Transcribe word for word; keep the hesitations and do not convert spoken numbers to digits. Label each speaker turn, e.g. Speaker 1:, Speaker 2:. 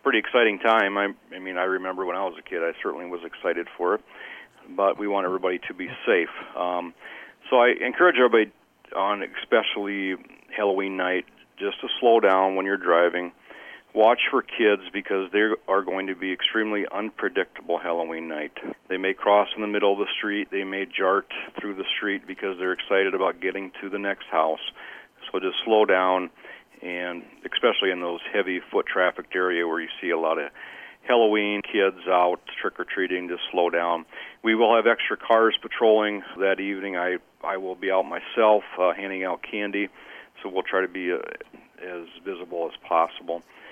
Speaker 1: pretty exciting time. I, I mean, I remember when I was a kid, I certainly was excited for it, but we want everybody to be safe. Um, so I encourage everybody on especially Halloween night just to slow down when you're driving. Watch for kids because they are going to be extremely unpredictable Halloween night. They may cross in the middle of the street. They may jart through the street because they're excited about getting to the next house. So just slow down, and especially in those heavy foot trafficked area where you see a lot of Halloween kids out trick-or-treating, just slow down. We will have extra cars patrolling that evening. I, I will be out myself uh, handing out candy, so we'll try to be uh, as visible as possible.